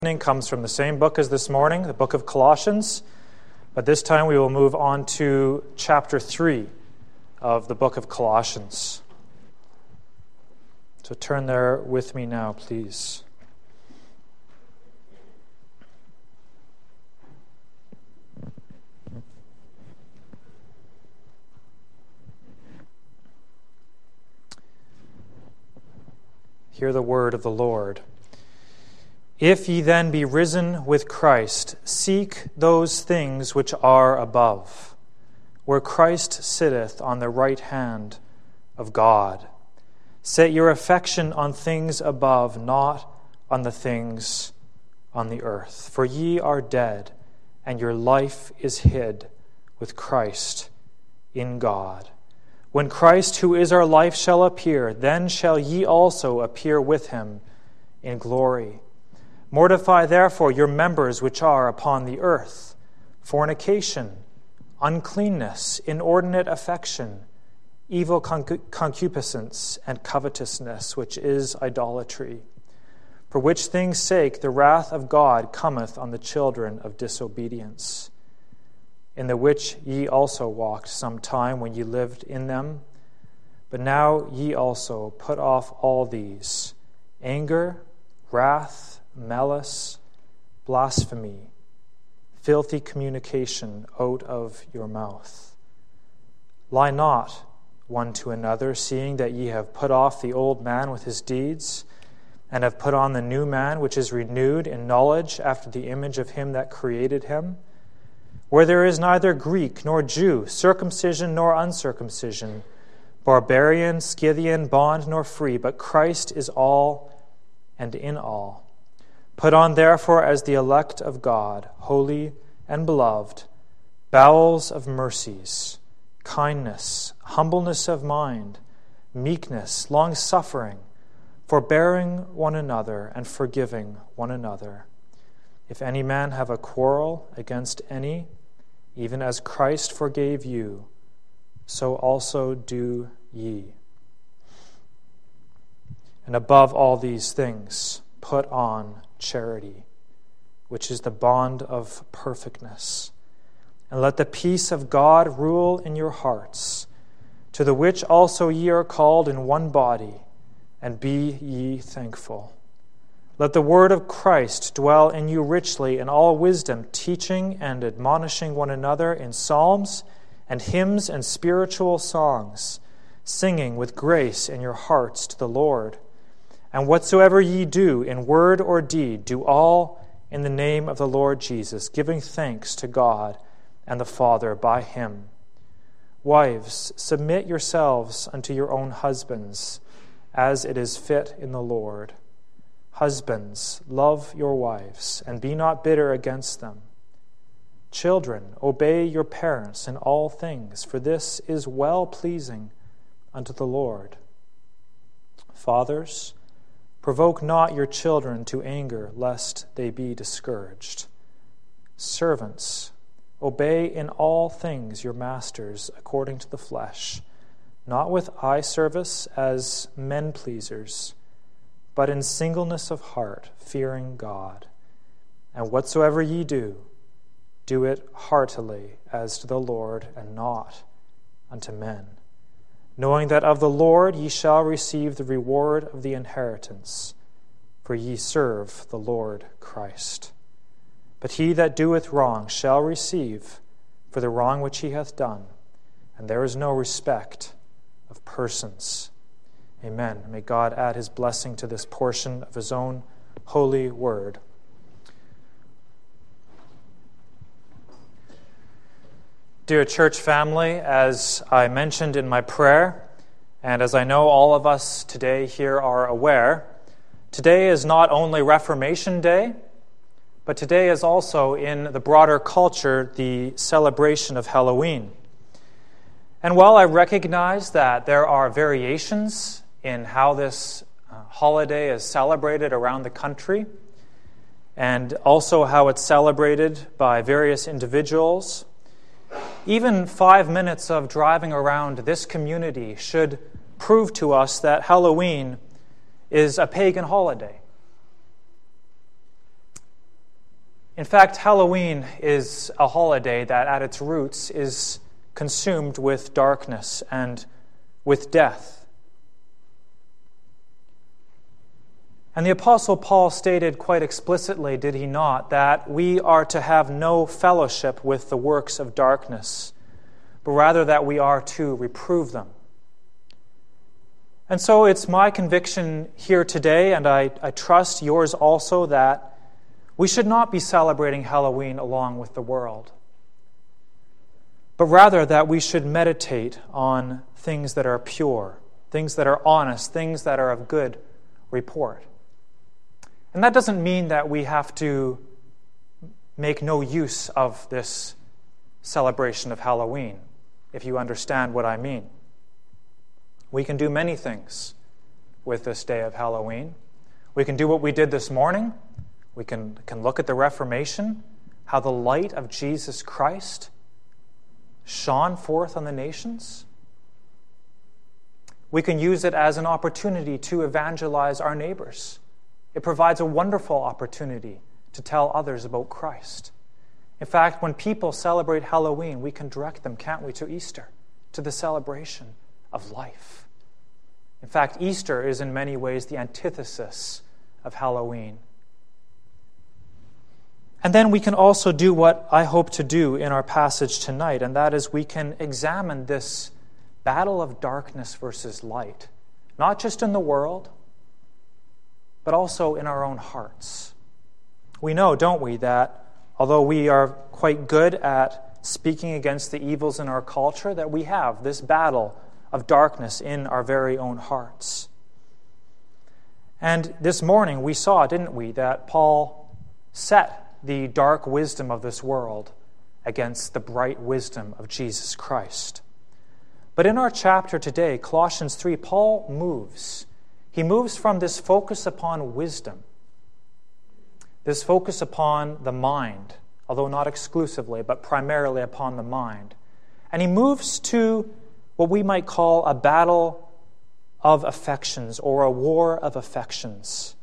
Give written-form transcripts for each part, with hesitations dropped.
Comes from the same book as this morning, the book of Colossians, but this time we will move on to chapter 3 of the book of Colossians. So turn there with me now, please. Hear the word of the Lord. If ye then be risen with Christ, seek those things which are above, where Christ sitteth on the right hand of God. Set your affection on things above, not on the things on the earth. For ye are dead, and your life is hid with Christ in God. When Christ, who is our life, shall appear, then shall ye also appear with him in glory. Mortify therefore your members which are upon the earth, fornication, uncleanness, inordinate affection, evil concupiscence, and covetousness, which is idolatry. For which things' sake the wrath of God cometh on the children of disobedience, in the which ye also walked some time when ye lived in them. But now ye also put off all these: anger, wrath, malice, blasphemy, filthy communication out of your mouth. Lie not one to another, seeing that ye have put off the old man with his deeds, and have put on the new man, which is renewed in knowledge after the image of him that created him, where there is neither Greek nor Jew, circumcision nor uncircumcision, barbarian, Scythian, bond nor free, but Christ is all and in all. Put on therefore as the elect of God, holy and beloved, bowels of mercies, kindness, humbleness of mind, meekness, long-suffering, forbearing one another and forgiving one another. If any man have a quarrel against any, even as Christ forgave you, so also do ye. And above all these things, put on charity, which is the bond of perfectness. And let the peace of God rule in your hearts, to the which also ye are called in one body, and be ye thankful. Let the word of Christ dwell in you richly in all wisdom, teaching and admonishing one another in psalms and hymns and spiritual songs, singing with grace in your hearts to the Lord. And whatsoever ye do in word or deed, do all in the name of the Lord Jesus, giving thanks to God and the Father by him. Wives, submit yourselves unto your own husbands, as it is fit in the Lord. Husbands, love your wives, and be not bitter against them. Children, obey your parents in all things, for this is well-pleasing unto the Lord. Fathers, provoke not your children to anger, lest they be discouraged. Servants, obey in all things your masters according to the flesh, not with eye service as men-pleasers, but in singleness of heart, fearing God. And whatsoever ye do, do it heartily as to the Lord, and not unto men, knowing that of the Lord ye shall receive the reward of the inheritance, for ye serve the Lord Christ. But he that doeth wrong shall receive for the wrong which he hath done, and there is no respect of persons. Amen. May God add his blessing to this portion of his own holy word. Dear church family, as I mentioned in my prayer, and as I know all of us today here are aware, today is not only Reformation Day, but today is also, in the broader culture, the celebration of Halloween. And while I recognize that there are variations in how this holiday is celebrated around the country, and also how it's celebrated by various individuals, even 5 minutes of driving around this community should prove to us that Halloween is a pagan holiday. In fact, Halloween is a holiday that at its roots is consumed with darkness and with death. And the Apostle Paul stated quite explicitly, did he not, that we are to have no fellowship with the works of darkness, but rather that we are to reprove them. And so it's my conviction here today, and I trust yours also, that we should not be celebrating Halloween along with the world, but rather that we should meditate on things that are pure, things that are honest, things that are of good report. And that doesn't mean that we have to make no use of this celebration of Halloween, if you understand what I mean. We can do many things with this day of Halloween. We can do what we did this morning. We can look at the Reformation, how the light of Jesus Christ shone forth on the nations. We can use it as an opportunity to evangelize our neighbors. It provides a wonderful opportunity to tell others about Christ. In fact, when people celebrate Halloween, we can direct them, can't we, to Easter, to the celebration of life. In fact, Easter is in many ways the antithesis of Halloween. And then we can also do what I hope to do in our passage tonight, and that is we can examine this battle of darkness versus light, not just in the world, but also in our own hearts. We know, don't we, that although we are quite good at speaking against the evils in our culture, that we have this battle of darkness in our very own hearts. And this morning we saw, didn't we, that Paul set the dark wisdom of this world against the bright wisdom of Jesus Christ. But in our chapter today, Colossians 3, Paul moves. He moves from this focus upon wisdom, this focus upon the mind, although not exclusively, but primarily upon the mind. And he moves to what we might call a battle of affections or a war of affections.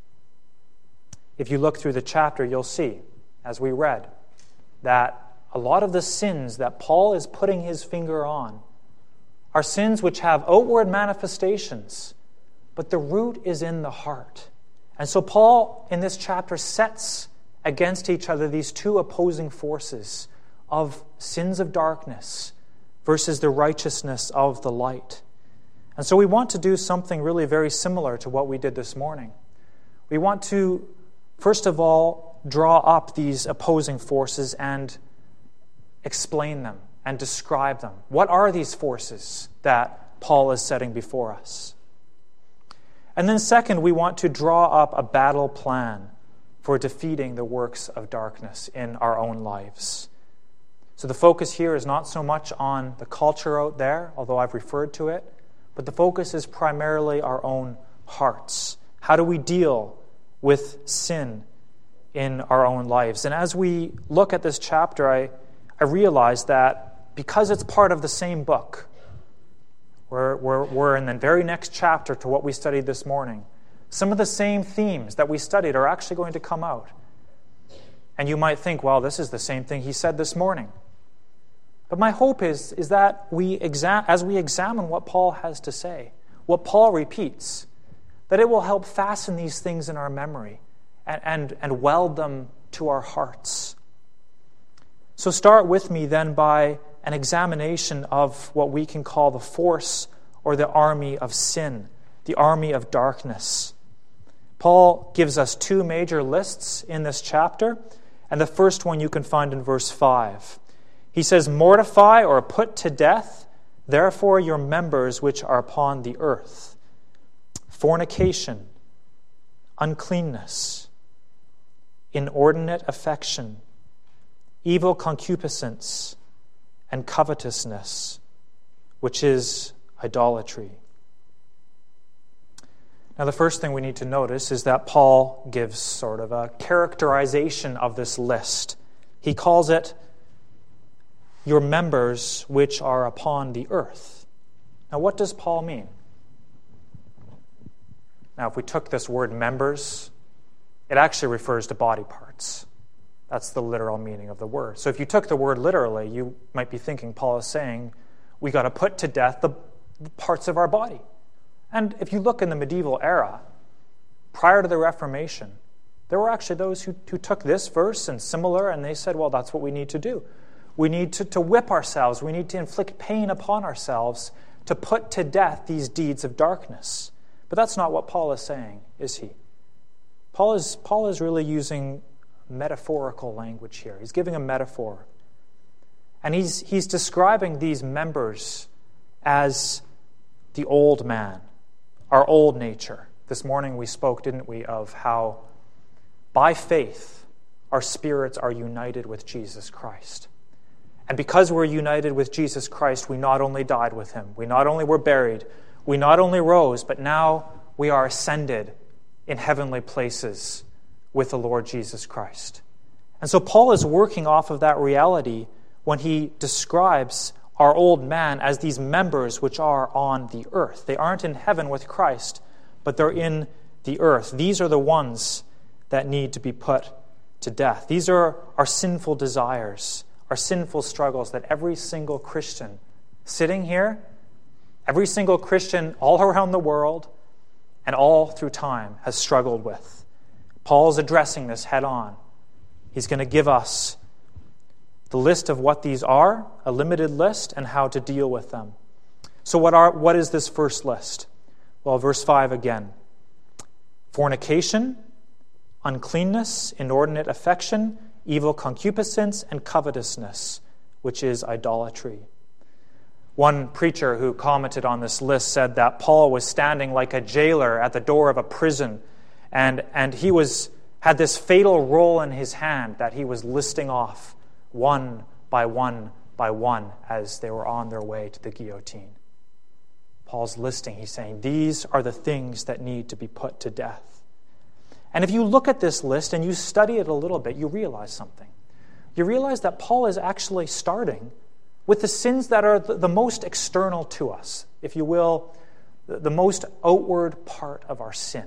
If you look through the chapter, you'll see, as we read, that a lot of the sins that Paul is putting his finger on are sins which have outward manifestations, but the root is in the heart. And so Paul, in this chapter, sets against each other these two opposing forces of sins of darkness versus the righteousness of the light. And so we want to do something really very similar to what we did this morning. We want to, first of all, draw up these opposing forces and explain them and describe them. What are these forces that Paul is setting before us? And then second, we want to draw up a battle plan for defeating the works of darkness in our own lives. So the focus here is not so much on the culture out there, although I've referred to it, but the focus is primarily our own hearts. How do we deal with sin in our own lives? And as we look at this chapter, I realize that because it's part of the same book, we're in the very next chapter to what we studied this morning. Some of the same themes that we studied are actually going to come out. And you might think, well, this is the same thing he said this morning. But my hope is that as we examine what Paul has to say, what Paul repeats, that it will help fasten these things in our memory and weld them to our hearts. So start with me then by an examination of what we can call the force or the army of sin, the army of darkness. Paul gives us two major lists in this chapter, and the first one you can find in verse 5. He says, "Mortify or put to death, therefore, your members which are upon the earth: fornication, uncleanness, inordinate affection, evil concupiscence, and covetousness, which is idolatry." Now, the first thing we need to notice is that Paul gives sort of a characterization of this list. He calls it your members which are upon the earth. Now, what does Paul mean? Now, if we took this word members, it actually refers to body parts. That's the literal meaning of the word. So if you took the word literally, you might be thinking Paul is saying we got to put to death the parts of our body. And if you look in the medieval era, prior to the Reformation, there were actually those who took this verse and similar, and they said, well, that's what we need to do. We need to whip ourselves. We need to inflict pain upon ourselves to put to death these deeds of darkness. But that's not what Paul is saying, is he? Paul is really using metaphorical language here. He's giving a metaphor. And he's describing these members as the old man, our old nature. This morning we spoke, didn't we, of how by faith our spirits are united with Jesus Christ. And because we're united with Jesus Christ, we not only died with him, we not only were buried, we not only rose, but now we are ascended in heavenly places with the Lord Jesus Christ. And so Paul is working off of that reality when he describes our old man as these members which are on the earth. They aren't in heaven with Christ, but they're in the earth. These are the ones that need to be put to death. These are our sinful desires, our sinful struggles that every single Christian sitting here, every single Christian all around the world and all through time has struggled with. Paul's addressing this head on. He's going to give us the list of what these are, a limited list, and how to deal with them. So what is this first list? Well, verse 5 again. Fornication, uncleanness, inordinate affection, evil concupiscence, and covetousness, which is idolatry. One preacher who commented on this list said that Paul was standing like a jailer at the door of a prison, and he had this fatal roll in his hand that he was listing off one by one by one as they were on their way to the guillotine. Paul's listing, he's saying, these are the things that need to be put to death. And if you look at this list and you study it a little bit, you realize something. You realize that Paul is actually starting with the sins that are the most external to us, if you will, the most outward part of our sin.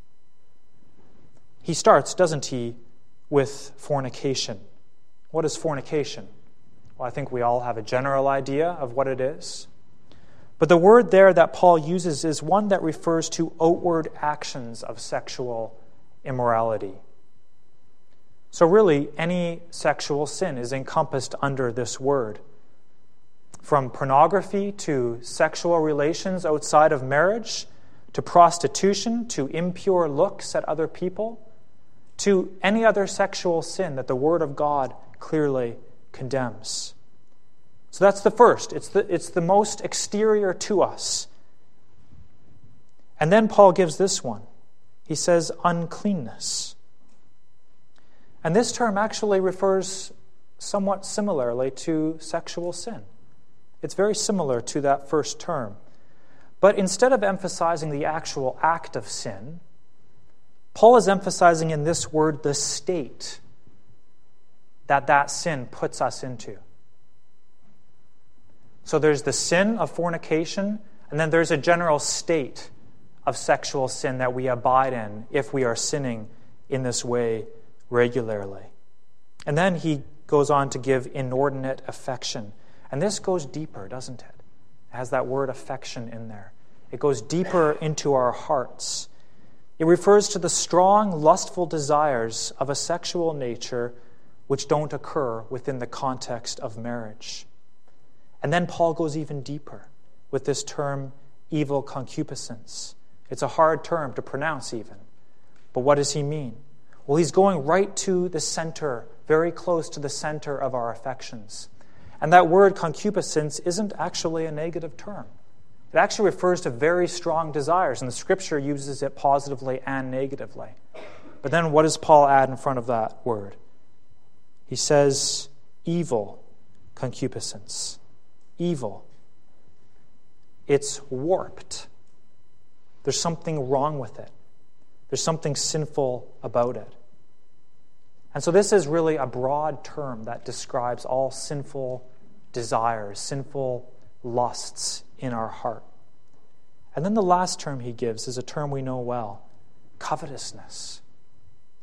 He starts, doesn't he, with fornication. What is fornication? Well, I think we all have a general idea of what it is. But the word there that Paul uses is one that refers to outward actions of sexual immorality. So really, any sexual sin is encompassed under this word. From pornography to sexual relations outside of marriage, to prostitution, to impure looks at other people, to any other sexual sin that the Word of God clearly condemns. So that's the first. It's the most exterior to us. And then Paul gives this one. He says uncleanness. And this term actually refers somewhat similarly to sexual sin. It's very similar to that first term. But instead of emphasizing the actual act of sin, Paul is emphasizing in this word the state that sin puts us into. So there's the sin of fornication, and then there's a general state of sexual sin that we abide in if we are sinning in this way regularly. And then he goes on to give inordinate affection. And this goes deeper, doesn't it? It has that word affection in there. It goes deeper into our hearts. It refers to the strong, lustful desires of a sexual nature which don't occur within the context of marriage. And then Paul goes even deeper with this term, evil concupiscence. It's a hard term to pronounce even. But what does he mean? Well, he's going right to the center, very close to the center of our affections. And that word concupiscence isn't actually a negative term. It actually refers to very strong desires, and the Scripture uses it positively and negatively. But then what does Paul add in front of that word? He says evil concupiscence. Evil. It's warped. There's something wrong with it. There's something sinful about it. And so this is really a broad term that describes all sinful desires, sinful lusts in our heart. And then the last term he gives is a term we know well, covetousness.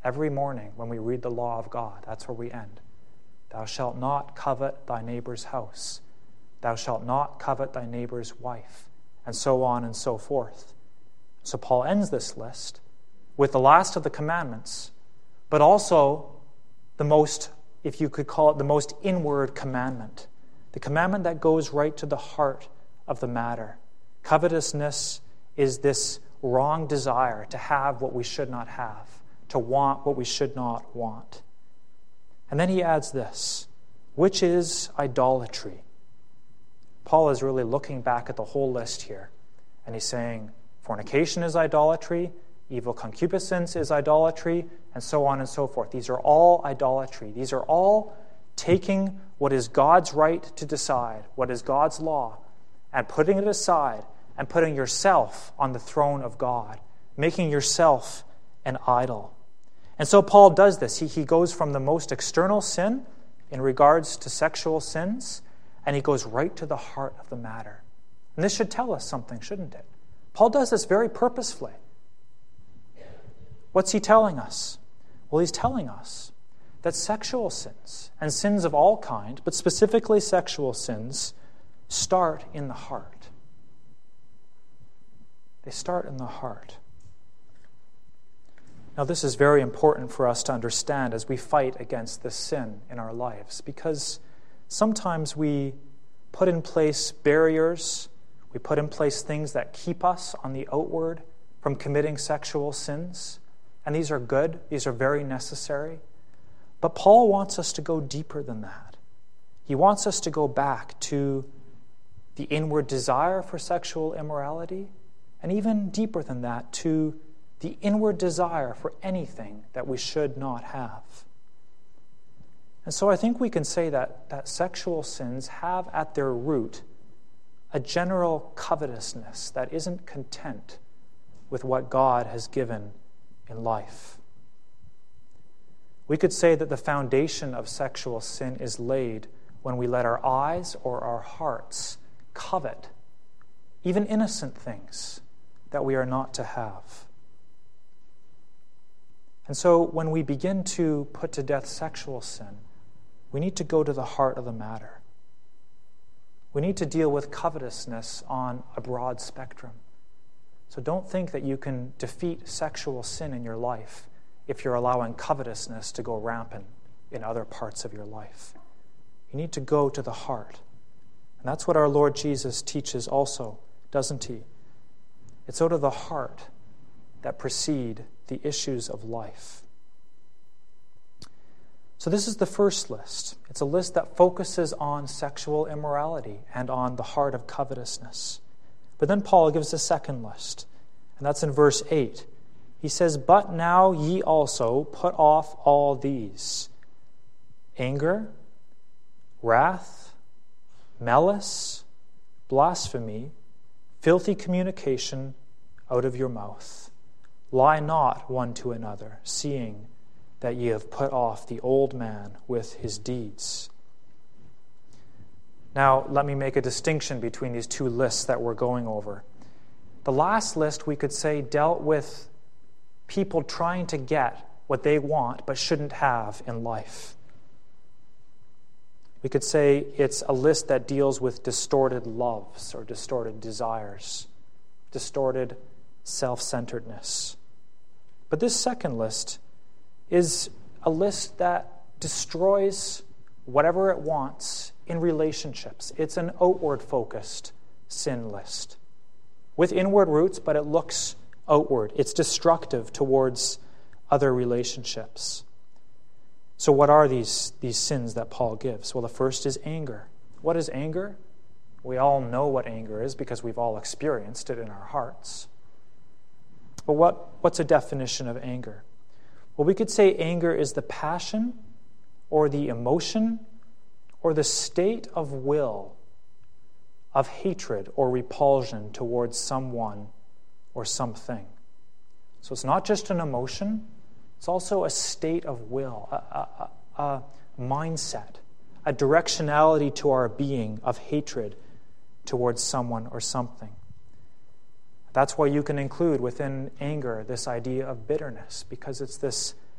Every morning when we read the law of God, that's where we end. Thou shalt not covet thy neighbor's house. Thou shalt not covet thy neighbor's wife, and so on and so forth. So Paul ends this list with the last of the commandments, but also the most, if you could call it, the most inward commandment. The commandment that goes right to the heart of the matter. Covetousness is this wrong desire to have what we should not have, to want what we should not want. And then he adds this, which is idolatry. Paul is really looking back at the whole list here, and he's saying fornication is idolatry, evil concupiscence is idolatry, and so on and so forth. These are all idolatry. These are all taking what is God's right to decide, what is God's law, and putting it aside and putting yourself on the throne of God, making yourself an idol. And so Paul does this. He goes from the most external sin in regards to sexual sins, and he goes right to the heart of the matter. And this should tell us something, shouldn't it? Paul does this very purposefully. What's he telling us? Well, he's telling us that sexual sins, and sins of all kind, but specifically sexual sins, start in the heart. They start in the heart. Now, this is very important for us to understand as we fight against this sin in our lives, because sometimes we put in place barriers, we put in place things that keep us on the outward from committing sexual sins, and these are good, these are very necessary. But Paul wants us to go deeper than that. He wants us to go back to the inward desire for sexual immorality, and even deeper than that, to the inward desire for anything that we should not have. And so I think we can say that sexual sins have at their root a general covetousness that isn't content with what God has given in life. We could say that the foundation of sexual sin is laid when we let our eyes or our hearts covet even innocent things that we are not to have. And so when we begin to put to death sexual sin, we need to go to the heart of the matter. We need to deal with covetousness on a broad spectrum. So don't think that you can defeat sexual sin in your life if you're allowing covetousness to go rampant in other parts of your life. You need to go to the heart. And that's what our Lord Jesus teaches also, doesn't he? It's out of the heart that proceed the issues of life. So this is the first list. It's a list that focuses on sexual immorality and on the heart of covetousness. But then Paul gives a second list, and that's in verse 8. He says, "But now ye also put off all these: anger, wrath, malice, blasphemy, filthy communication out of your mouth. Lie not one to another, seeing that ye have put off the old man with his deeds." Now, let me make a distinction between these two lists that we're going over. The last list, we could say, dealt with people trying to get what they want but shouldn't have in life. We could say it's a list that deals with distorted loves or distorted desires, distorted self-centeredness. But this second list is a list that destroys whatever it wants in relationships. It's an outward-focused sin list with inward roots, but it looks outward. It's destructive towards other relationships. So what are these sins that Paul gives? Well, the first is anger. What is anger? We all know what anger is because we've all experienced it in our hearts. But what's a definition of anger? Well, we could say anger is the passion or the emotion or the state of will of hatred or repulsion towards someone or something. So it's not just an emotion, it's also a state of will, a mindset, a directionality to our being of hatred towards someone or something. That's why you can include within anger this idea of bitterness, because it's this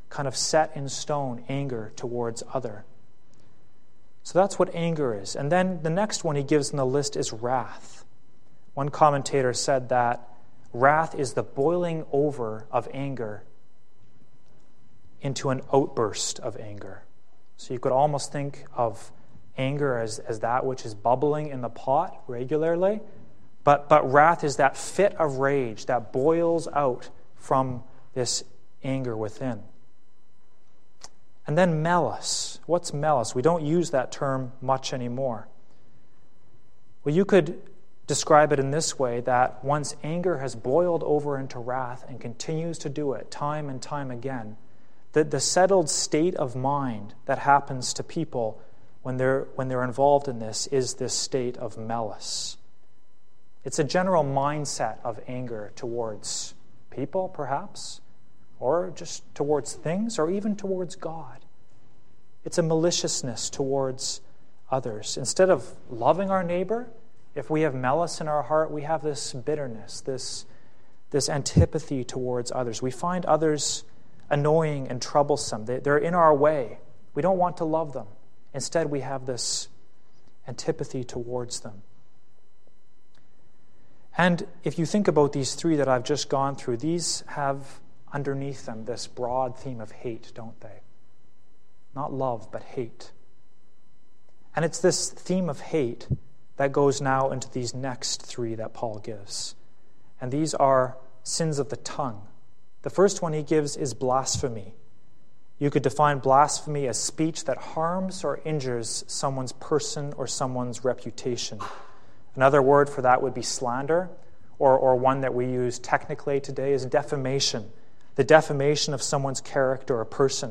kind of set in stone anger towards other. So that's what anger is. And then the next one he gives in the list is wrath. One commentator said that wrath is the boiling over of anger into an outburst of anger. So you could almost think of anger as that which is bubbling in the pot regularly, but wrath is that fit of rage that boils out from this anger within. And then malice. What's malice? We don't use that term much anymore. Well, you could describe it in this way, that once anger has boiled over into wrath and continues to do it time and time again, that the settled state of mind that happens to people when they're involved in this is this state of malice. It's a general mindset of anger towards people, perhaps, or just towards things, or even towards God. It's a maliciousness towards others. Instead of loving our neighbor, if we have malice in our heart, we have this bitterness, this antipathy towards others. We find others annoying and troublesome. They're in our way. We don't want to love them. Instead, we have this antipathy towards them. And if you think about these three that I've just gone through, these have underneath them this broad theme of hate, don't they? Not love, but hate. And it's this theme of hate that goes now into these next three that Paul gives. And these are sins of the tongue. The first one he gives is blasphemy. You could define blasphemy as speech that harms or injures someone's person or someone's reputation. Another word for that would be slander, or one that we use technically today is defamation, the defamation of someone's character or person.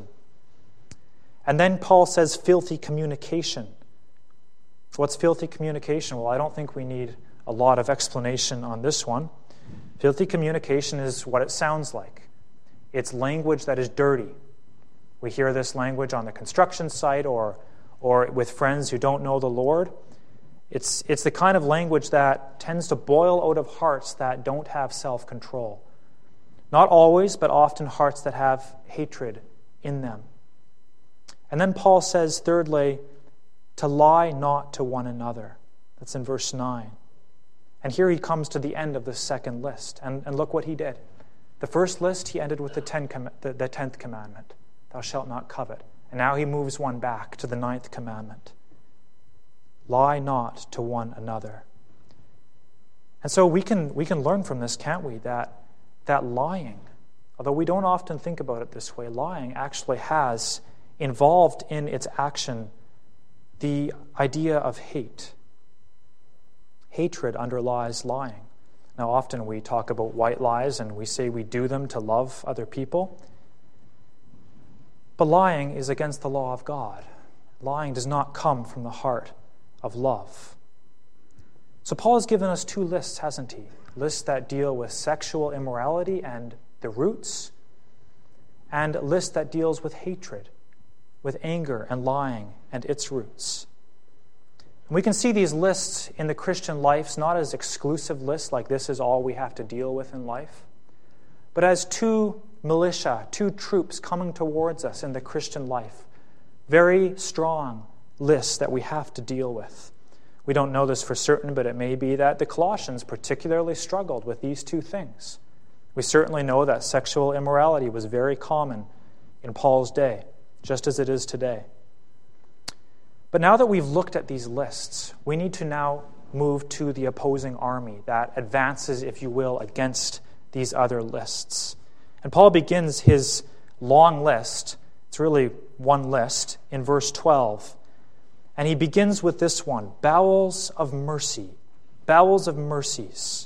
And then Paul says filthy communication. What's filthy communication? Well, I don't think we need a lot of explanation on this one. Filthy communication is what it sounds like. It's language that is dirty. We hear this language on the construction site or with friends who don't know the Lord. It's the kind of language that tends to boil out of hearts that don't have self-control. Not always, but often hearts that have hatred in them. And then Paul says, thirdly, to lie not to one another. That's in verse 9. And here he comes to the end of the second list. And look what he did. The first list, he ended with the 10th commandment. Thou shalt not covet. And now he moves one back to the 9th commandment. Lie not to one another. And so we can learn from this, can't we, that lying, although we don't often think about it this way, lying actually has involved in its action the idea of hate. Hatred underlies lying. Now, often we talk about white lies and we say we do them to love other people. But lying is against the law of God. Lying does not come from the heart of love. So Paul has given us two lists, hasn't he? Lists that deal with sexual immorality and the roots, and a list that deals with hatred, with anger and lying and its roots. And we can see these lists in the Christian life not as exclusive lists, like this is all we have to deal with in life, but as two militia, two troops coming towards us in the Christian life. Very strong lists that we have to deal with. We don't know this for certain, but it may be that the Colossians particularly struggled with these two things. We certainly know that sexual immorality was very common in Paul's day, just as it is today. But now that we've looked at these lists, we need to now move to the opposing army that advances, if you will, against these other lists. And Paul begins his long list, it's really one list, in verse 12. And he begins with this one, bowels of mercy, bowels of mercies.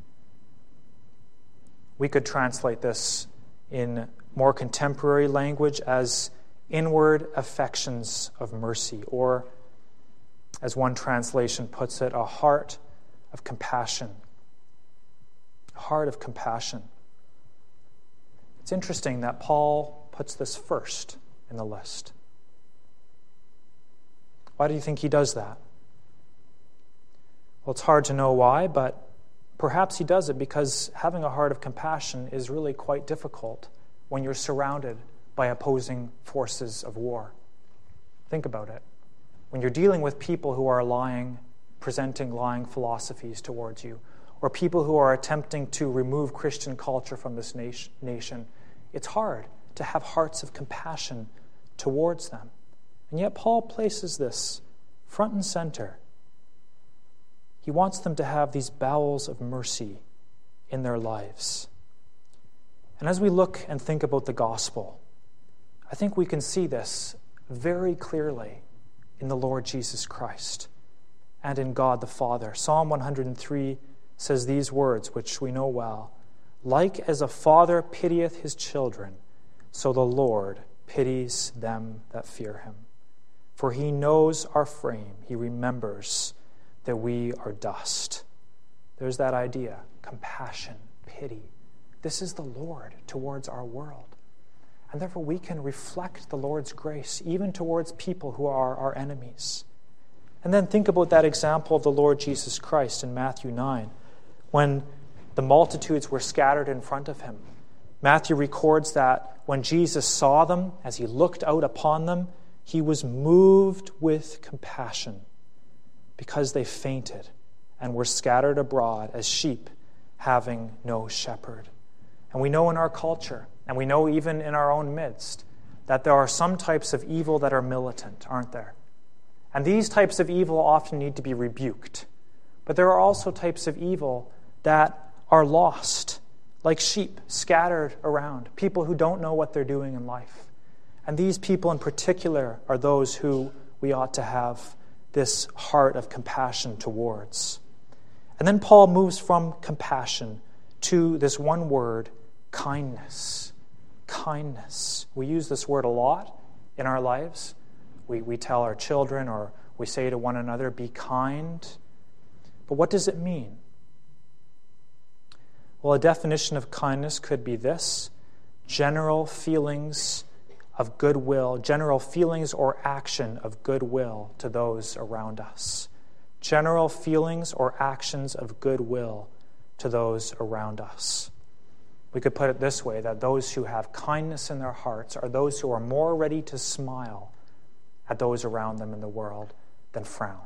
We could translate this in more contemporary language as inward affections of mercy, or as one translation puts it, a heart of compassion. A heart of compassion. It's interesting that Paul puts this first in the list. Why do you think he does that? Well, it's hard to know why, but perhaps he does it because having a heart of compassion is really quite difficult when you're surrounded by opposing forces of war. Think about it. When you're dealing with people who are presenting lying philosophies towards you, or people who are attempting to remove Christian culture from this nation, it's hard to have hearts of compassion towards them. And yet Paul places this front and center. He wants them to have these bowels of mercy in their lives. And as we look and think about the gospel, I think we can see this very clearly in the Lord Jesus Christ and in God the Father. Psalm 103 says these words, which we know well: "Like as a father pitieth his children, so the Lord pities them that fear him. For he knows our frame, he remembers that we are dust." There's that idea, compassion, pity. This is the Lord towards our world. And therefore we can reflect the Lord's grace even towards people who are our enemies. And then think about that example of the Lord Jesus Christ in Matthew 9, when the multitudes were scattered in front of him. Matthew records that when Jesus saw them, as he looked out upon them, he was moved with compassion because they fainted and were scattered abroad as sheep having no shepherd. And we know in our culture, and we know even in our own midst, that there are some types of evil that are militant, aren't there? And these types of evil often need to be rebuked. But there are also types of evil that are lost, like sheep scattered around, people who don't know what they're doing in life. And these people in particular are those who we ought to have this heart of compassion towards. And then Paul moves from compassion to this one word, kindness. Kindness. We use this word a lot in our lives. We tell our children, or we say to one another, be kind. But what does it mean? Well, a definition of kindness could be this: general feelings of goodwill, general feelings or action of goodwill to those around us. General feelings or actions of goodwill to those around us. We could put it this way, that those who have kindness in their hearts are those who are more ready to smile at those around them in the world than frown.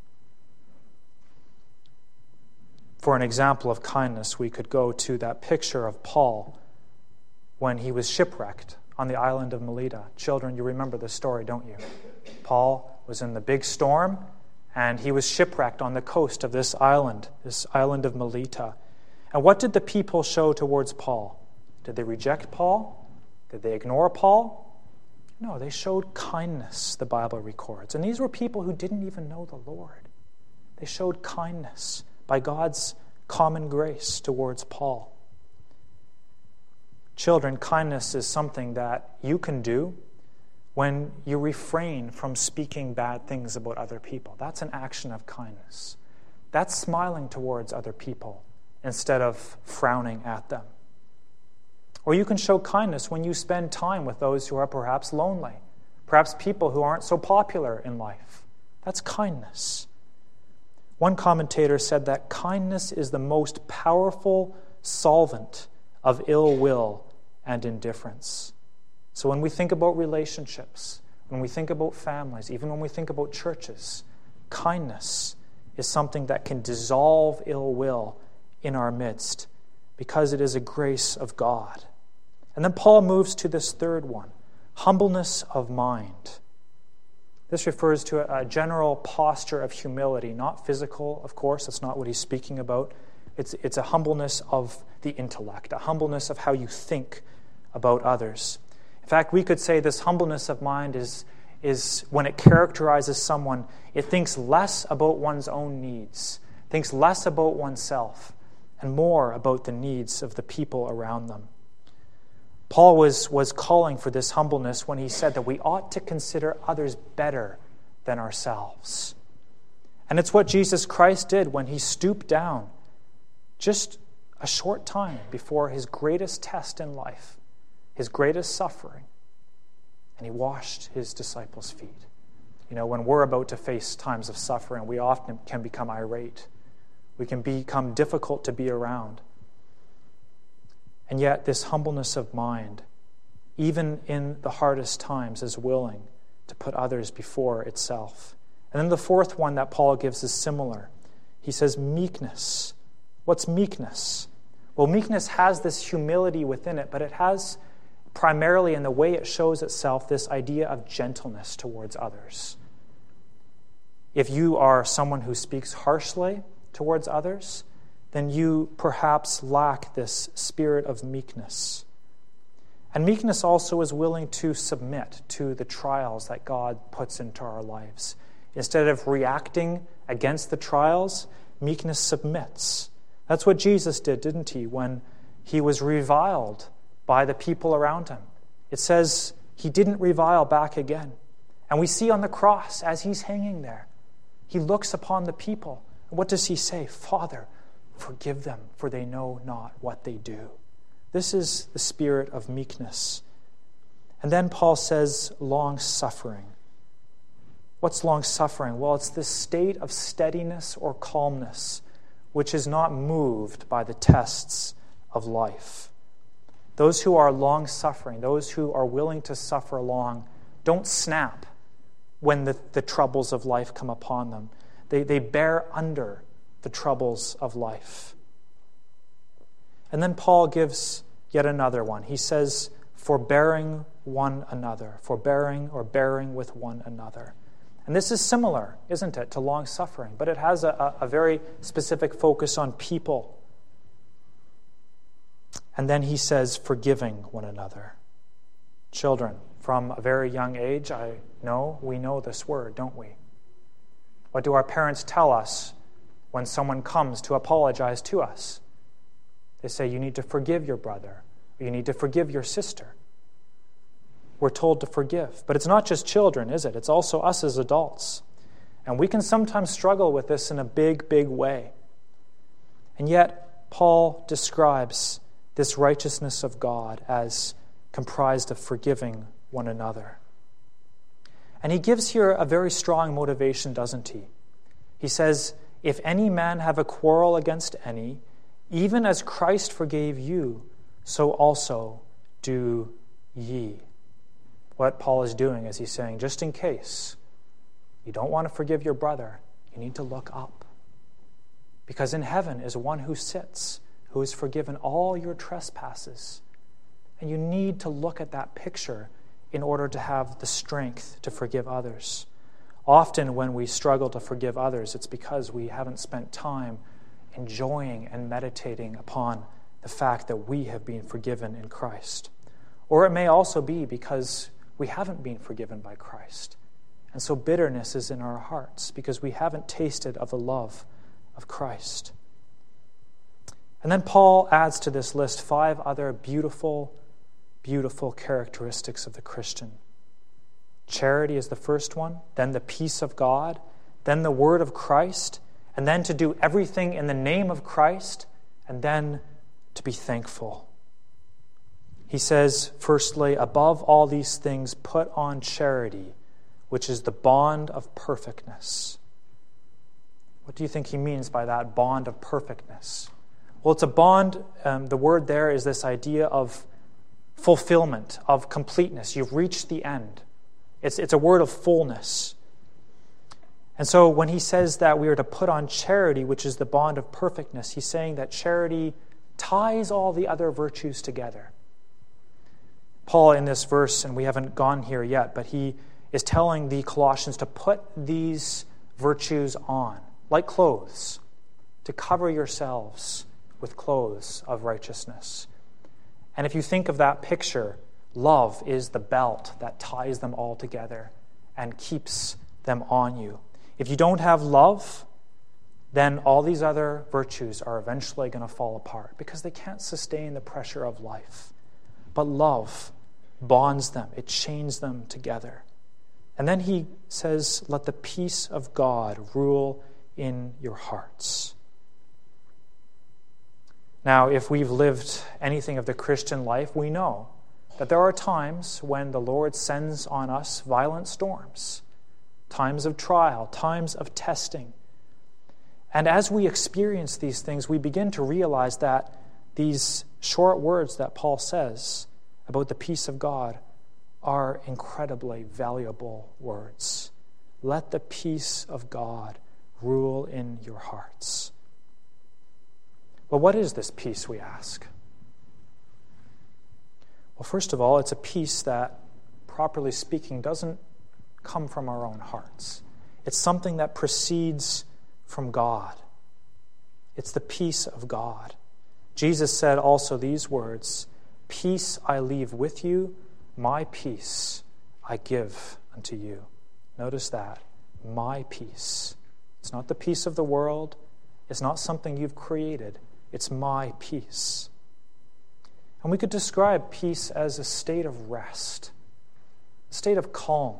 For an example of kindness, we could go to that picture of Paul when he was shipwrecked on the island of Melita. Children, you remember this story, don't you? Paul was in the big storm, and he was shipwrecked on the coast of this island of Melita. And what did the people show towards Paul? Did they reject Paul? Did they ignore Paul? No, they showed kindness, the Bible records. And these were people who didn't even know the Lord. They showed kindness by God's common grace towards Paul. Children, kindness is something that you can do when you refrain from speaking bad things about other people. That's an action of kindness. That's smiling towards other people instead of frowning at them. Or you can show kindness when you spend time with those who are perhaps lonely, perhaps people who aren't so popular in life. That's kindness. One commentator said that kindness is the most powerful solvent of ill will and indifference. So when we think about relationships, when we think about families, even when we think about churches, kindness is something that can dissolve ill will in our midst because it is a grace of God. And then Paul moves to this third one, humbleness of mind. This refers to a general posture of humility, not physical, of course. That's not what he's speaking about. It's a humbleness of the intellect, a humbleness of how you think about others. In fact, we could say this humbleness of mind is when it characterizes someone, it thinks less about one's own needs, thinks less about oneself, and more about the needs of the people around them. Paul was calling for this humbleness when he said that we ought to consider others better than ourselves. And it's what Jesus Christ did when he stooped down just a short time before his greatest test in life, his greatest suffering, and he washed his disciples' feet. You know, when we're about to face times of suffering, we often can become irate. We can become difficult to be around. And yet, this humbleness of mind even in the hardest times, is willing to put others before itself. And then the fourth one that Paul gives is similar. He says meekness. What's meekness? Well, meekness has this humility within it, but it has primarily, in the way it shows itself, this idea of gentleness towards others. If you are someone who speaks harshly towards others, then you perhaps lack this spirit of meekness. And meekness also is willing to submit to the trials that God puts into our lives. Instead of reacting against the trials, meekness submits. That's what Jesus did, didn't he, when he was reviled by the people around him? It says he didn't revile back again. And we see on the cross, as he's hanging there, he looks upon the people. What does he say? Father, forgive them, for they know not what they do. This is the spirit of meekness. And then Paul says long-suffering. What's long-suffering? Well, it's this state of steadiness or calmness which is not moved by the tests of life. Those who are long-suffering, those who are willing to suffer long, don't snap when the troubles of life come upon them. They bear under the troubles of life. And then Paul gives yet another one. He says, forbearing one another, forbearing or bearing with one another. And this is similar, isn't it, to long-suffering, but it has a very specific focus on people. And then he says, forgiving one another. Children, from a very young age, we know this word, don't we? What do our parents tell us when someone comes to apologize to us? They say, you need to forgive your brother, or you need to forgive your sister. We're told to forgive. But it's not just children, is it? It's also us as adults. And we can sometimes struggle with this in a big, big way. And yet, Paul describes this righteousness of God as comprised of forgiving one another. And he gives here a very strong motivation, doesn't he? He says, if any man have a quarrel against any, even as Christ forgave you, so also do ye. What Paul is doing is he's saying, just in case you don't want to forgive your brother, you need to look up. Because in heaven is one who sits, who has forgiven all your trespasses. And you need to look at that picture in order to have the strength to forgive others. Often when we struggle to forgive others, it's because we haven't spent time enjoying and meditating upon the fact that we have been forgiven in Christ. Or it may also be because we haven't been forgiven by Christ. And so bitterness is in our hearts because we haven't tasted of the love of Christ. And then Paul adds to this list 5 other beautiful, beautiful characteristics of the Christian. Charity is the first one, then the peace of God, then the word of Christ, and then to do everything in the name of Christ, and then to be thankful. He says, firstly, above all these things, put on charity, which is the bond of perfectness. What do you think he means by that bond of perfectness? Well, it's a bond. The word there is this idea of fulfillment, of completeness. You've reached the end. It's a word of fullness. And so when he says that we are to put on charity, which is the bond of perfectness, he's saying that charity ties all the other virtues together. Paul in this verse, and we haven't gone here yet, but he is telling the Colossians to put these virtues on, like clothes, to cover yourselves with clothes of righteousness. And if you think of that picture, love is the belt that ties them all together and keeps them on you. If you don't have love, then all these other virtues are eventually going to fall apart because they can't sustain the pressure of life. But love bonds them. It chains them together. And then he says, let the peace of God rule in your hearts. Now, if we've lived anything of the Christian life, we know that there are times when the Lord sends on us violent storms, times of trial, times of testing. And as we experience these things, we begin to realize that these short words that Paul says about the peace of God are incredibly valuable words. Let the peace of God rule in your hearts. Well, what is this peace, we ask? Well, first of all, it's a peace that, properly speaking, doesn't come from our own hearts. It's something that proceeds from God. It's the peace of God. Jesus said also these words, "Peace I leave with you, my peace I give unto you." Notice that. My peace. It's not the peace of the world. It's not something you've created. It's my peace. And we could describe peace as a state of rest, a state of calm.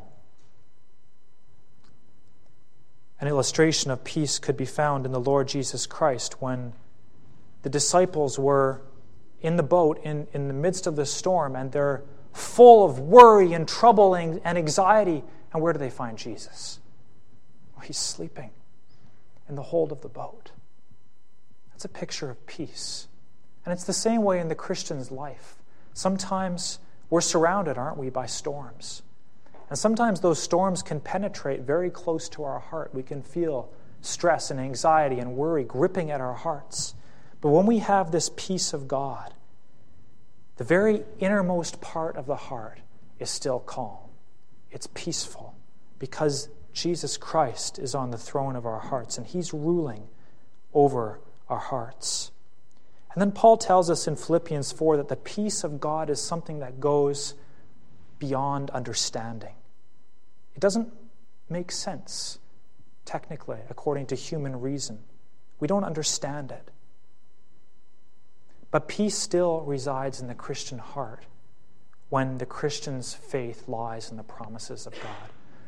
An illustration of peace could be found in the Lord Jesus Christ when the disciples were in the boat in the midst of the storm, and they're full of worry and trouble and anxiety. And where do they find Jesus? Well, he's sleeping in the hold of the boat. That's a picture of peace. And it's the same way in the Christian's life. Sometimes we're surrounded, aren't we, by storms. And sometimes those storms can penetrate very close to our heart. We can feel stress and anxiety and worry gripping at our hearts. But when we have this peace of God, the very innermost part of the heart is still calm. It's peaceful because Jesus Christ is on the throne of our hearts and he's ruling over our hearts. And then Paul tells us in Philippians 4 that the peace of God is something that goes beyond understanding. It doesn't make sense, technically, according to human reason. We don't understand it. But peace still resides in the Christian heart when the Christian's faith lies in the promises of God.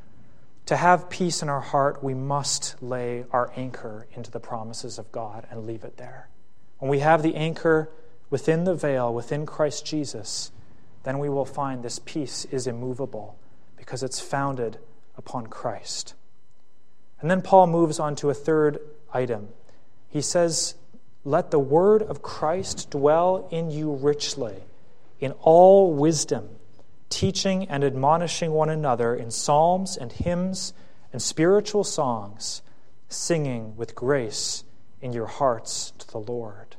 To have peace in our heart, we must lay our anchor into the promises of God and leave it there. When we have the anchor within the veil, within Christ Jesus, then we will find this peace is immovable because it's founded upon Christ. And then Paul moves on to a third item. He says, "Let the word of Christ dwell in you richly, in all wisdom, teaching and admonishing one another in psalms and hymns and spiritual songs, singing with grace in your hearts to the Lord."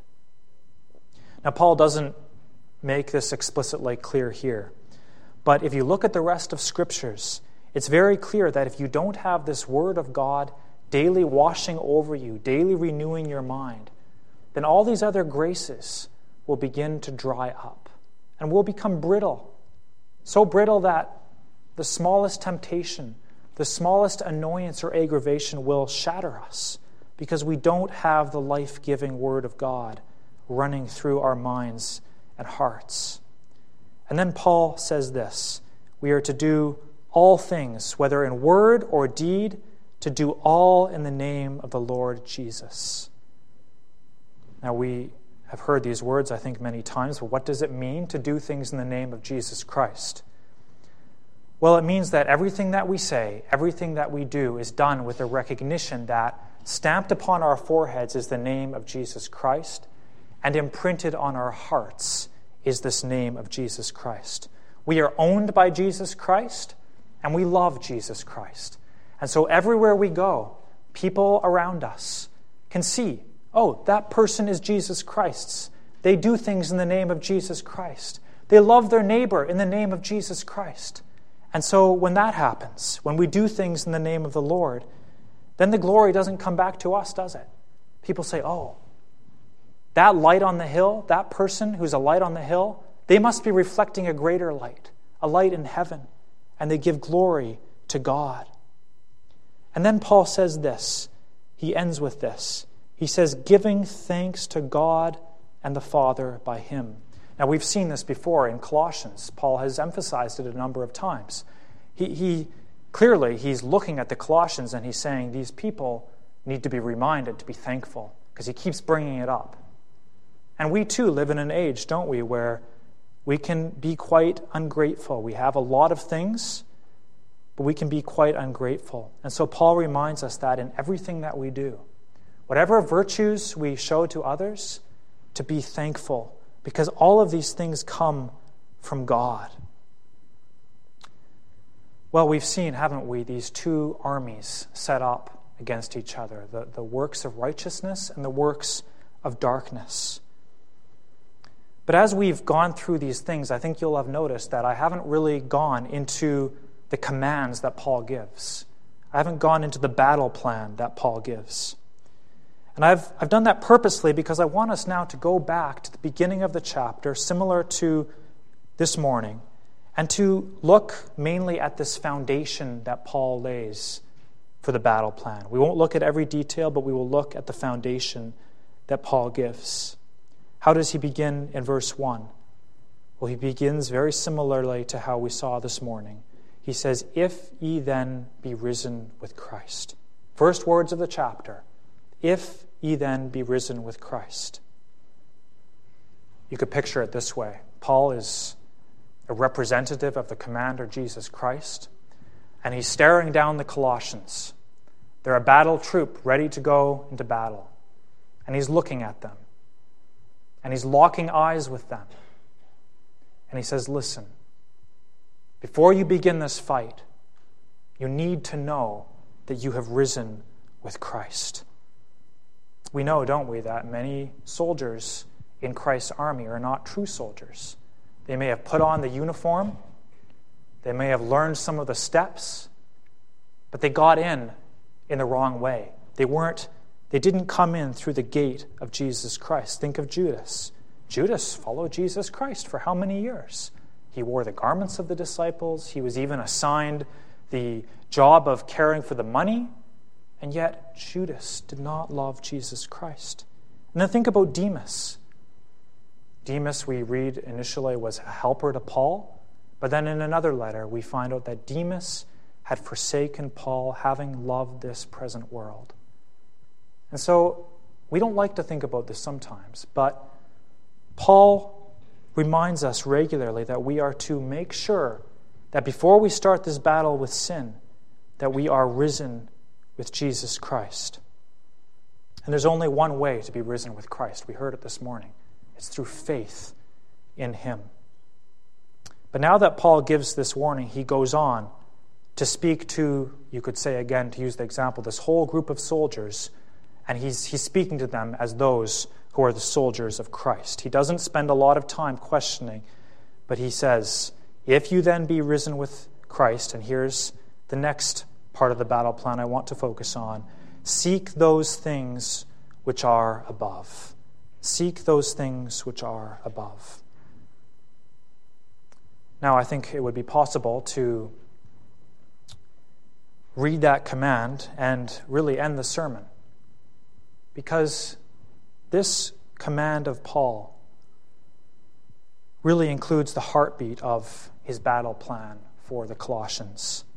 Now, Paul doesn't make this explicitly clear here, but if you look at the rest of Scriptures, it's very clear that if you don't have this Word of God daily washing over you, daily renewing your mind, then all these other graces will begin to dry up and will become brittle. So brittle that the smallest temptation, the smallest annoyance or aggravation will shatter us because we don't have the life-giving Word of God running through our minds and hearts. And then Paul says this, we are to do all things, whether in word or deed, to do all in the name of the Lord Jesus. Now, we have heard these words, I think, many times, but what does it mean to do things in the name of Jesus Christ? Well, it means that everything that we say, everything that we do is done with a recognition that stamped upon our foreheads is the name of Jesus Christ, and imprinted on our hearts is this name of Jesus Christ. We are owned by Jesus Christ, and we love Jesus Christ. And so everywhere we go, people around us can see, oh, that person is Jesus Christ's. They do things in the name of Jesus Christ. They love their neighbor in the name of Jesus Christ. And so when that happens, when we do things in the name of the Lord, then the glory doesn't come back to us, does it? People say, oh, that light on the hill, that person who's a light on the hill, they must be reflecting a greater light, a light in heaven, and they give glory to God. And then Paul says this. He ends with this. He says, giving thanks to God and the Father by him. Now, we've seen this before in Colossians. Paul has emphasized it a number of times. He clearly, he's looking at the Colossians and he's saying these people need to be reminded to be thankful because he keeps bringing it up. And we too live in an age, don't we, where we can be quite ungrateful. We have a lot of things, but we can be quite ungrateful. And so Paul reminds us that in everything that we do, whatever virtues we show to others, to be thankful, because all of these things come from God. Well, we've seen, haven't we, these two armies set up against each other, the works of righteousness and the works of darkness. But as we've gone through these things, I think you'll have noticed that I haven't really gone into the commands that Paul gives. I haven't gone into the battle plan that Paul gives. And I've done that purposely because I want us now to go back to the beginning of the chapter, similar to this morning, and to look mainly at this foundation that Paul lays for the battle plan. We won't look at every detail, but we will look at the foundation that Paul gives. How does he begin in verse 1? Well, he begins very similarly to how we saw this morning. He says, "If ye then be risen with Christ." First words of the chapter, "If ye then be risen with Christ." You could picture it this way. Paul is a representative of the commander, Jesus Christ, and he's staring down the Colossians. They're a battle troop ready to go into battle. And he's looking at them. And he's locking eyes with them. And he says, listen, before you begin this fight, you need to know that you have risen with Christ. We know, don't we, that many soldiers in Christ's army are not true soldiers. They may have put on the uniform. They may have learned some of the steps, but they got in the wrong way. They didn't come in through the gate of Jesus Christ. Think of Judas. Judas followed Jesus Christ for how many years? He wore the garments of the disciples. He was even assigned the job of caring for the money. And yet, Judas did not love Jesus Christ. And then think about Demas. Demas, we read initially, was a helper to Paul. But then in another letter, we find out that Demas had forsaken Paul, having loved this present world. And so, we don't like to think about this sometimes, but Paul reminds us regularly that we are to make sure that before we start this battle with sin, that we are risen with Jesus Christ. And there's only one way to be risen with Christ. We heard it this morning. It's through faith in Him. But now that Paul gives this warning, he goes on to speak to, you could say again, to use the example, this whole group of soldiers, and he's speaking to them as those who are the soldiers of Christ. He doesn't spend a lot of time questioning, but he says, if you then be risen with Christ, and here's the next part of the battle plan I want to focus on, seek those things which are above. Seek those things which are above. Now, I think it would be possible to read that command and really end the sermon, because this command of Paul really includes the heartbeat of his battle plan for the Colossians.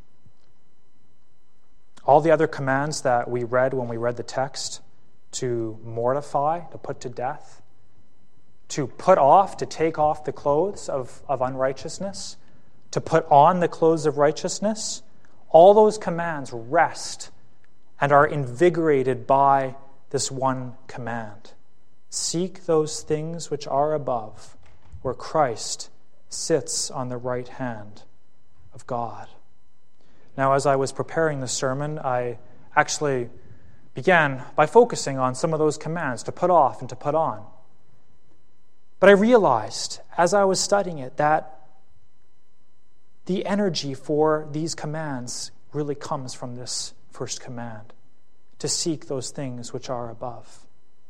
All the other commands that we read when we read the text, to mortify, to put to death, to put off, to take off the clothes of unrighteousness, to put on the clothes of righteousness, all those commands rest and are invigorated by this one command. Seek those things which are above, where Christ sits on the right hand of God. Now, as I was preparing the sermon, I actually began by focusing on some of those commands to put off and to put on. But I realized, as I was studying it, that the energy for these commands really comes from this first command, to seek those things which are above.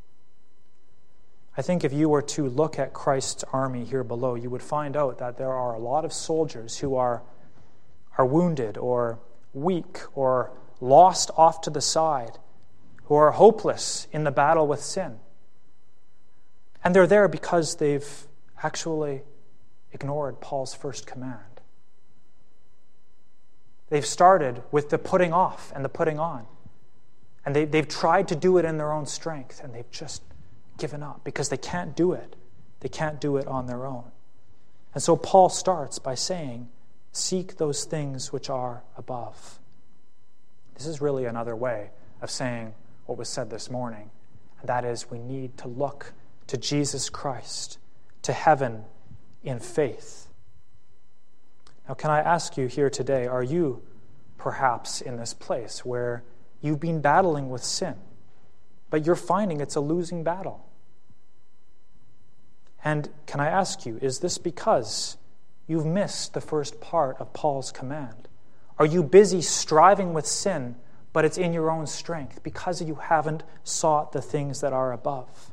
I think if you were to look at Christ's army here below, you would find out that there are a lot of soldiers who are wounded or weak or lost off to the side, who are hopeless in the battle with sin. And they're there because they've actually ignored Paul's first command. They've started with the putting off and the putting on. And they've tried to do it in their own strength, and they've just given up because they can't do it. They can't do it on their own. And so Paul starts by saying, seek those things which are above. This is really another way of saying what was said this morning. And that is, we need to look to Jesus Christ, to heaven in faith. Now, can I ask you here today, are you perhaps in this place where you've been battling with sin, but you're finding it's a losing battle? And can I ask you, is this because you've missed the first part of Paul's command? Are you busy striving with sin, but it's in your own strength because you haven't sought the things that are above?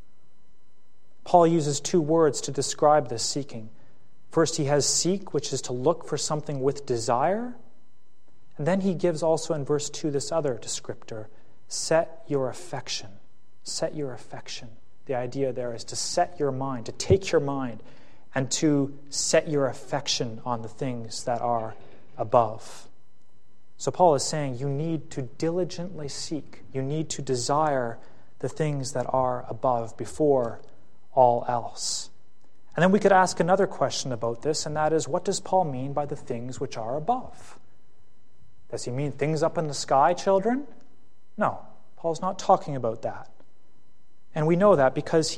Paul uses two words to describe this seeking. First, he has seek, which is to look for something with desire. And then he gives also in verse 2 this other descriptor, set your affection. Set your affection. The idea there is to set your mind, to take your mind, and to set your affection on the things that are above. So Paul is saying you need to diligently seek. You need to desire the things that are above before all else. And then we could ask another question about this, and that is, what does Paul mean by the things which are above? Does he mean things up in the sky, children? No, Paul's not talking about that. And we know that because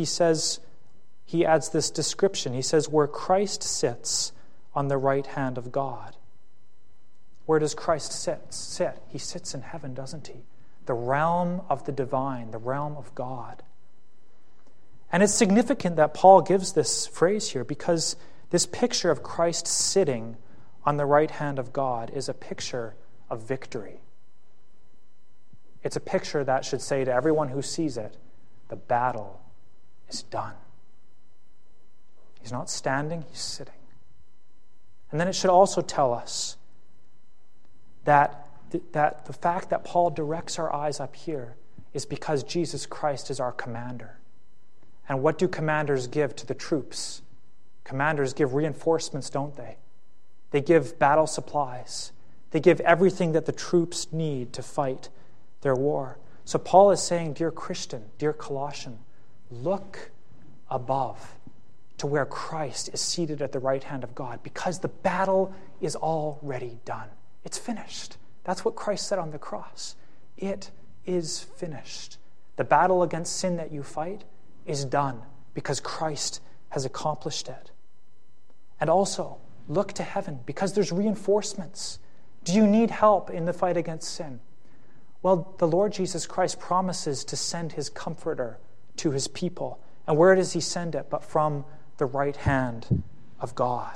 he adds this description. He says, where Christ sits on the right hand of God. Where does Christ sit? He sits in heaven, doesn't he? The realm of the divine, the realm of God. And it's significant that Paul gives this phrase here because this picture of Christ sitting on the right hand of God is a picture of victory. It's a picture that should say to everyone who sees it, the battle is done. He's not standing, he's sitting. And then it should also tell us that the fact that Paul directs our eyes up here is because Jesus Christ is our commander. And what do commanders give to the troops? Commanders give reinforcements, don't they? They give battle supplies. They give everything that the troops need to fight their war. So Paul is saying, dear Christian, dear Colossian, look above to where Christ is seated at the right hand of God, because the battle is already done. It's finished. That's what Christ said on the cross. It is finished. The battle against sin that you fight is done because Christ has accomplished it. And also, look to heaven because there's reinforcements. Do you need help in the fight against sin? Well, the Lord Jesus Christ promises to send his comforter to his people. And where does he send it but from the right hand of God?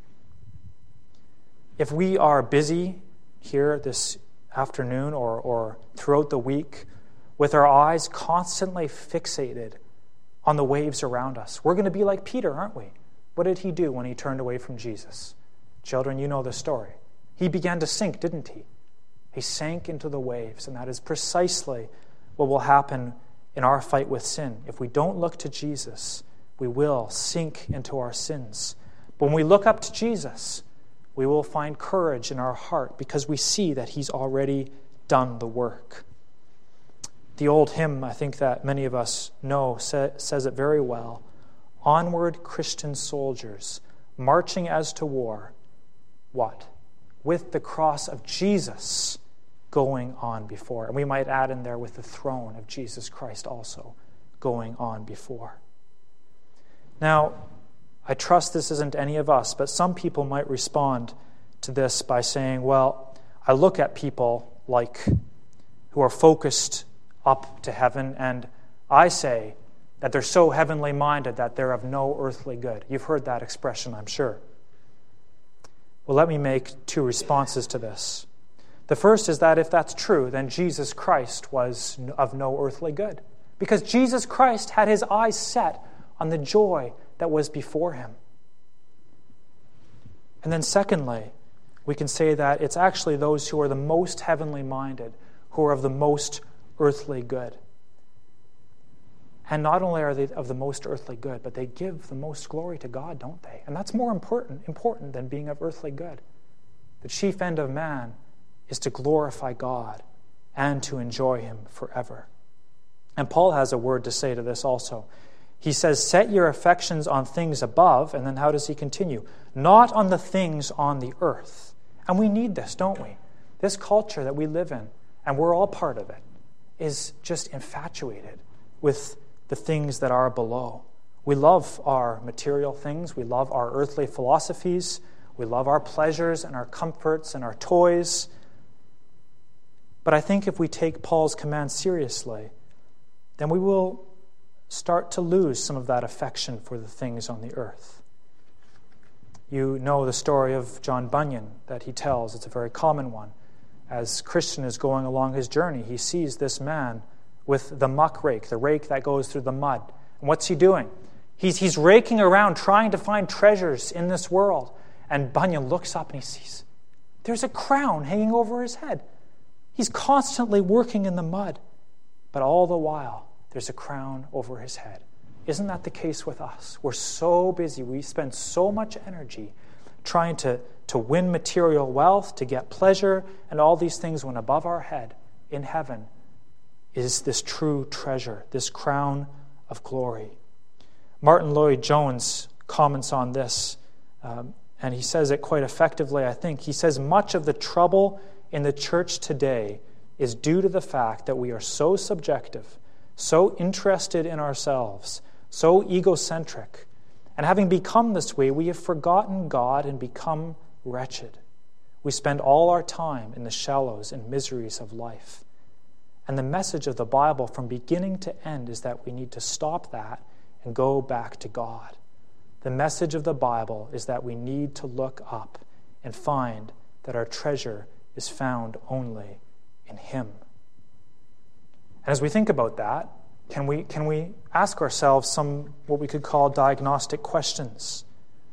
If we are busy here this afternoon or throughout the week with our eyes constantly fixated on the waves around us, we're going to be like Peter, aren't we? What did he do when he turned away from Jesus? Children, you know the story. He began to sink, didn't he? He sank into the waves, and that is precisely what will happen in our fight with sin. If we don't look to Jesus, we will sink into our sins. But when we look up to Jesus, we will find courage in our heart because we see that he's already done the work. The old hymn, I think that many of us know, says it very well. Onward, Christian soldiers, marching as to war. What? With the cross of Jesus going on before. And we might add in there with the throne of Jesus Christ also going on before. Now, I trust this isn't any of us, but some people might respond to this by saying, well, I look at people who are focused up to heaven, and I say that they're so heavenly minded that they're of no earthly good. You've heard that expression, I'm sure. Well, let me make two responses to this. The first is that if that's true, then Jesus Christ was of no earthly good, because Jesus Christ had his eyes set on the joy that was before him. And then secondly, we can say that it's actually those who are the most heavenly minded who are of the most earthly good. And not only are they of the most earthly good, but they give the most glory to God, don't they? And that's more important than being of earthly good. The chief end of man is to glorify God and to enjoy him forever. And Paul has a word to say to this also. He says, set your affections on things above, and then how does he continue? Not on the things on the earth. And we need this, don't we? This culture that we live in, and we're all part of it, is just infatuated with the things that are below. We love our material things. We love our earthly philosophies. We love our pleasures and our comforts and our toys. But I think if we take Paul's command seriously, then we will start to lose some of that affection for the things on the earth. You know the story of John Bunyan that he tells. It's a very common one. As Christian is going along his journey, he sees this man with the muck rake, the rake that goes through the mud. And what's he doing? He's raking around trying to find treasures in this world. And Bunyan looks up and he sees there's a crown hanging over his head. He's constantly working in the mud, but all the while there's a crown over his head. Isn't that the case with us? We're so busy. We spend so much energy trying to win material wealth, to get pleasure, and all these things, when above our head in heaven is this true treasure, this crown of glory. Martin Lloyd-Jones comments on this, and he says it quite effectively, I think. He says, much of the trouble in the church today is due to the fact that we are so subjective, so interested in ourselves, so egocentric. And having become this way, we have forgotten God and become wretched. We spend all our time in the shallows and miseries of life. And the message of the Bible from beginning to end is that we need to stop that and go back to God. The message of the Bible is that we need to look up and find that our treasure is found only in Him. And as we think about that, can we ask ourselves some what we could call diagnostic questions?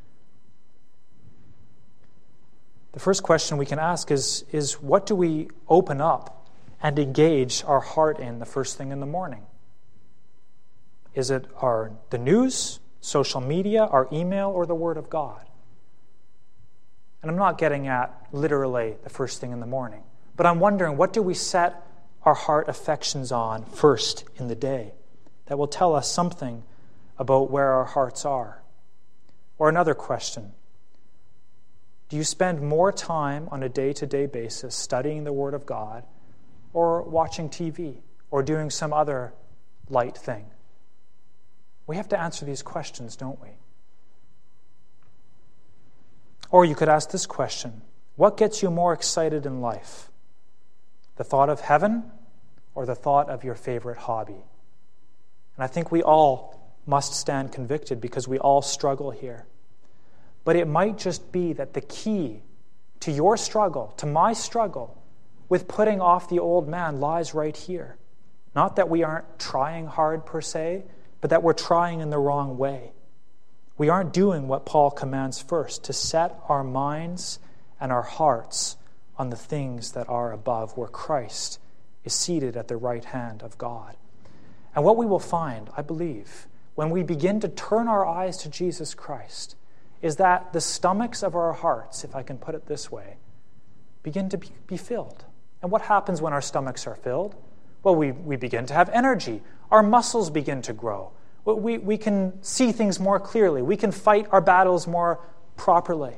The first question we can ask is what do we open up and engage our heart in the first thing in the morning? Is it the news, social media, our email, or the Word of God? And I'm not getting at literally the first thing in the morning, but I'm wondering, what do we set our heart affections on first in the day that will tell us something about where our hearts are? Or another question, do you spend more time on a day-to-day basis studying the Word of God or watching TV or doing some other light thing? We have to answer these questions, don't we? Or you could ask this question, what gets you more excited in life? The thought of heaven or the thought of your favorite hobby? And I think we all must stand convicted because we all struggle here. But it might just be that the key to your struggle, to my struggle, with putting off the old man lies right here. Not that we aren't trying hard per se, but that we're trying in the wrong way. We aren't doing what Paul commands first, to set our minds and our hearts on the things that are above, where Christ is seated at the right hand of God. And what we will find, I believe, when we begin to turn our eyes to Jesus Christ, is that the stomachs of our hearts, if I can put it this way, begin to be filled. And what happens when our stomachs are filled? Well, we begin to have energy. Our muscles begin to grow. We can see things more clearly. We can fight our battles more properly.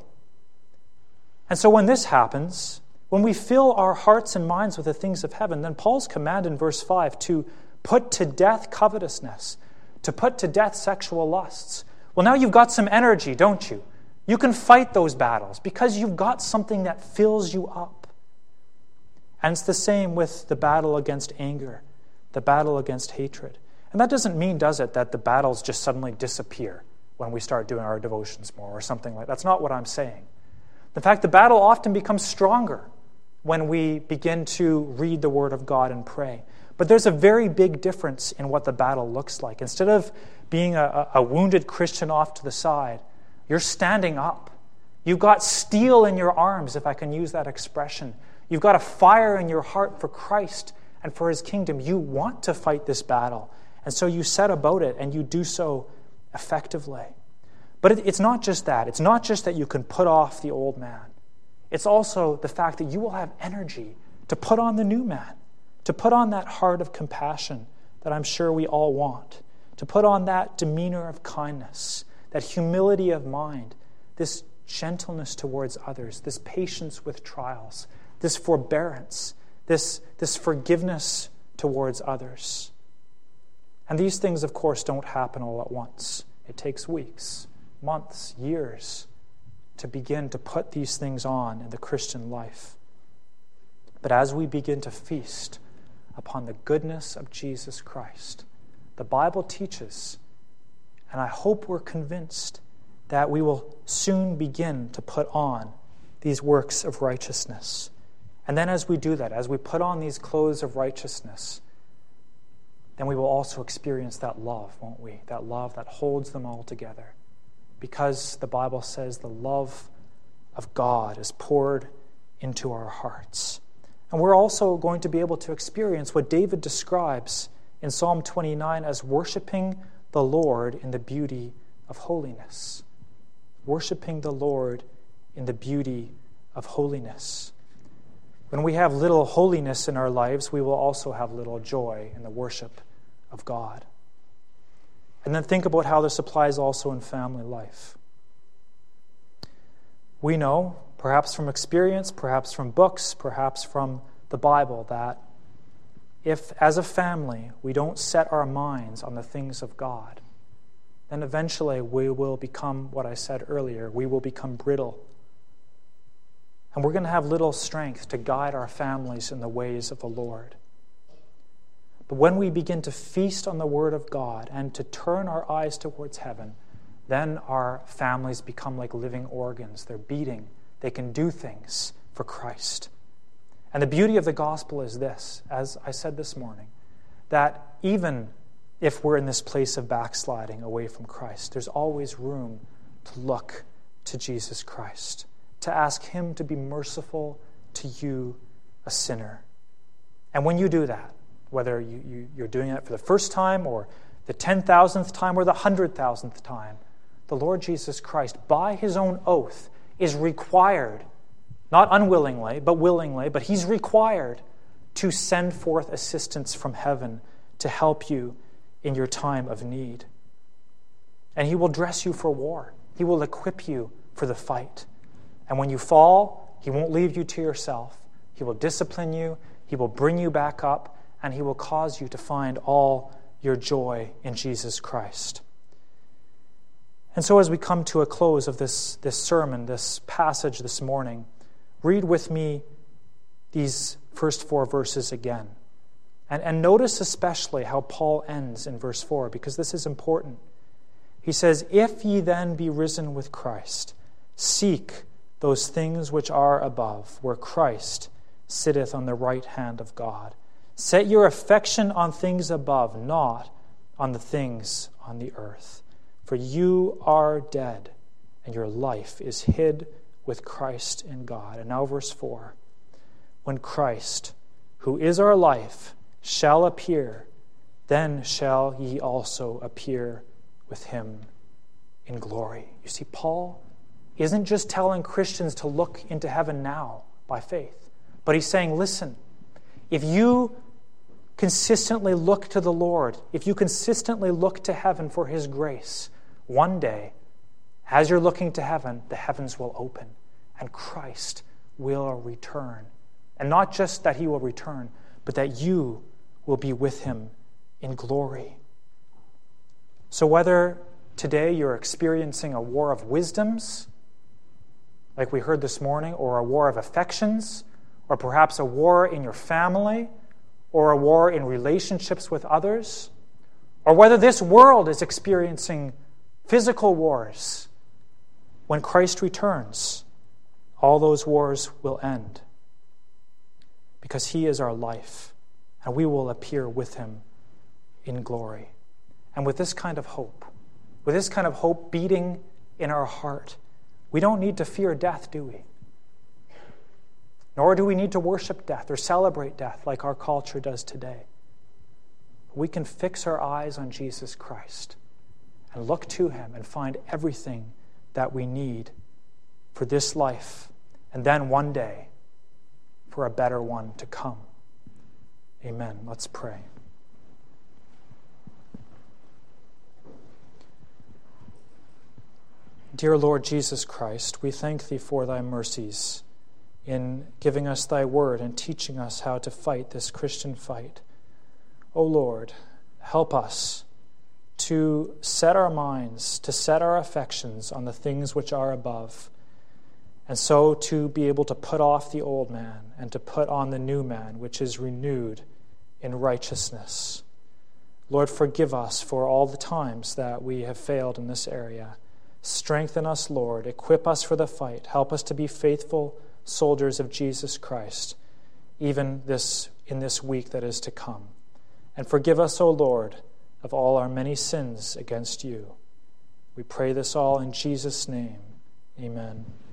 And so when this happens, when we fill our hearts and minds with the things of heaven, then Paul's command in verse 5 to put to death covetousness, to put to death sexual lusts. Well, now you've got some energy, don't you? You can fight those battles because you've got something that fills you up. And it's the same with the battle against anger, the battle against hatred. And that doesn't mean, does it, that the battles just suddenly disappear when we start doing our devotions more or something like that. That's not what I'm saying. In fact, the battle often becomes stronger when we begin to read the Word of God and pray. But there's a very big difference in what the battle looks like. Instead of being a wounded Christian off to the side, you're standing up. You've got steel in your arms, if I can use that expression. You've got a fire in your heart for Christ and for His kingdom. You want to fight this battle. And so you set about it, and you do so effectively. But it's not just that. It's not just that you can put off the old man. It's also the fact that you will have energy to put on the new man, to put on that heart of compassion that I'm sure we all want, to put on that demeanor of kindness, that humility of mind, this gentleness towards others, this patience with trials, this forbearance, this forgiveness towards others. And these things, of course, don't happen all at once. It takes weeks, months, years to begin to put these things on in the Christian life. But as we begin to feast upon the goodness of Jesus Christ, the Bible teaches, and I hope we're convinced, that we will soon begin to put on these works of righteousness. And then as we do that, as we put on these clothes of righteousness, then we will also experience that love, won't we? That love that holds them all together. Because the Bible says the love of God is poured into our hearts. And we're also going to be able to experience what David describes in Psalm 29 as worshiping the Lord in the beauty of holiness. Worshiping the Lord in the beauty of holiness. When we have little holiness in our lives, we will also have little joy in the worship of God. And then think about how this applies also in family life. We know, perhaps from experience, perhaps from books, perhaps from the Bible, that if as a family we don't set our minds on the things of God, then eventually we will become what I said earlier, we will become brittle. And we're going to have little strength to guide our families in the ways of the Lord. But when we begin to feast on the Word of God and to turn our eyes towards heaven, then our families become like living organs. They're beating. They can do things for Christ. And the beauty of the gospel is this, as I said this morning, that even if we're in this place of backsliding away from Christ, there's always room to look to Jesus Christ, to ask Him to be merciful to you, a sinner. And when you do that, whether you're doing it for the first time or the 10,000th time or the 100,000th time, the Lord Jesus Christ, by His own oath, is required, not unwillingly, but willingly, but He's required to send forth assistance from heaven to help you in your time of need. And He will dress you for war. He will equip you for the fight. And when you fall, He won't leave you to yourself. He will discipline you. He will bring you back up. And He will cause you to find all your joy in Jesus Christ. And so as we come to a close of this sermon, this passage this morning, read with me these first 4 verses again. And notice especially how Paul ends in verse 4, because this is important. He says, "If ye then be risen with Christ, seek those things which are above, where Christ sitteth on the right hand of God. Set your affection on things above, not on the things on the earth. For you are dead, and your life is hid with Christ in God." And now verse 4. "When Christ, who is our life, shall appear, then shall ye also appear with Him in glory." You see, Paul isn't just telling Christians to look into heaven now by faith, but he's saying, listen, if you consistently look to the Lord, if you consistently look to heaven for His grace, one day, as you're looking to heaven, the heavens will open and Christ will return. And not just that He will return, but that you will be with Him in glory. So whether today you're experiencing a war of wisdoms, like we heard this morning, or a war of affections, or perhaps a war in your family, or a war in relationships with others, or whether this world is experiencing physical wars, when Christ returns, all those wars will end, because He is our life, and we will appear with Him in glory. And with this kind of hope beating in our heart, we don't need to fear death, do we? Nor do we need to worship death or celebrate death like our culture does today. We can fix our eyes on Jesus Christ and look to Him and find everything that we need for this life, and then one day for a better one to come. Amen. Let's pray. Dear Lord Jesus Christ, we thank Thee for Thy mercies in giving us Thy word and teaching us how to fight this Christian fight. O Lord, help us to set our minds, to set our affections on the things which are above, and so to be able to put off the old man and to put on the new man, which is renewed in righteousness. Lord, forgive us for all the times that we have failed in this area. Strengthen us, Lord. Equip us for the fight. Help us to be faithful soldiers of Jesus Christ, even in this week that is to come. And forgive us, O Lord, of all our many sins against you. We pray this all in Jesus' name. Amen.